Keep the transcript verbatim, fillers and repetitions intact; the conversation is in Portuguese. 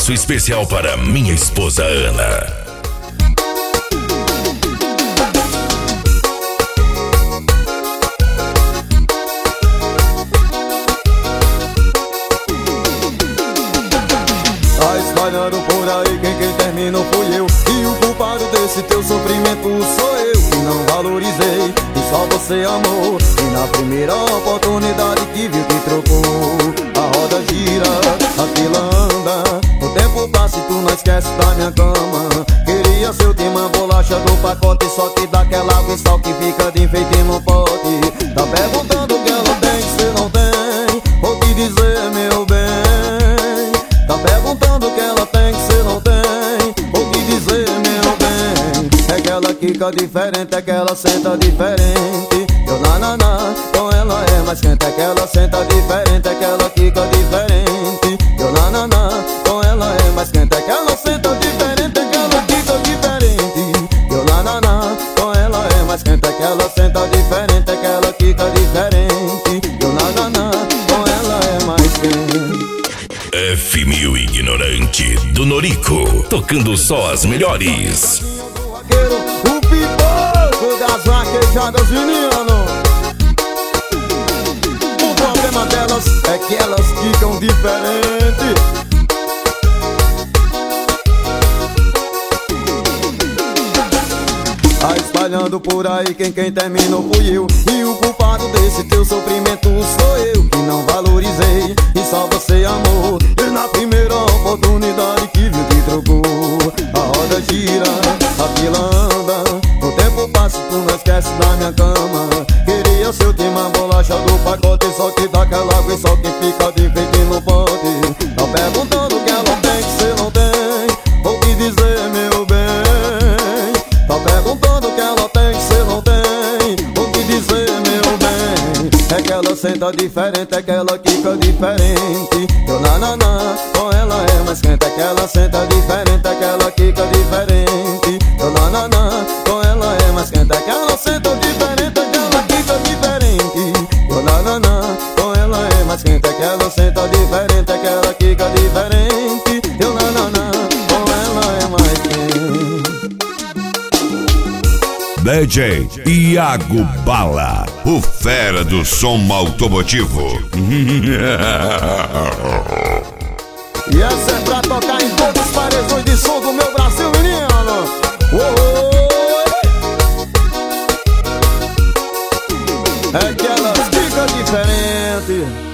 abraço especial para minha esposa Ana. Tá espalhando por aí quem quem terminou fui eu, e o culpado desse teu sofrimento sou eu, que não valorizei e só você amou. E na primeira oportunidade que viu que trocou, a roda gira, a fila anda, o tempo passa e tu não esquece da minha cama. Queria ser o tema bolacha do pacote, só que daquela água e sal que fica de enfeite no pote. Tá perguntando o que ela tem que cê não tem, vou te dizer meu bem. Tá perguntando o que ela tem que cê não tem, vou te dizer meu bem. É que ela quica diferente, é que ela senta diferente. Eu na na na, com ela é mais quente. É que ela senta diferente, é que ela quica diferente. Eu na na na, com ela é mais quente. É que ela senta diferente, é que ela quica diferente. Eu na na na, com ela é mais quente. É que ela senta diferente, é que ela quica diferente. Eu na na na, com ela é mais quente. F mil Ignorante do Norico, tocando só as melhores. O pipoco das vaquejadas, menino. O problema delas é que elas ficam diferentes. Tá espalhando por aí quem quem terminou fui eu, e o culpado desse teu sofrimento sou eu, que não valorizei e só você amou. E na primeira oportunidade que viu que trocou, a roda gira, a fila anda, o tempo passa e tu não esquece da minha cama. Queria ser o tema bolacha do pacote, só que daquela água e só que fica de enfeite no pote. Tá perguntando o que ela tem que cê não tem, vou te dizer meu bem. Tá perguntando o que ela tem que cê não tem, vou te dizer meu bem. É que ela senta diferente, é que ela quica diferente. Eu na na na, com ela é mais quente. É que ela senta diferente, é que ela quica diferente. Eu na na na, com ela é mais quente. É que ela senta diferente, é que ela quica diferente. Eu na na na, com ela é mais quente. É que ela senta diferente, é que ela quica diferente. Eu na na na, com ela é mais quente. D J Iago Bala, o fera do som automotivo. E essa é pra tocar em todos os paredões de som do meu Brasil, menino. É que elas ficam diferentes.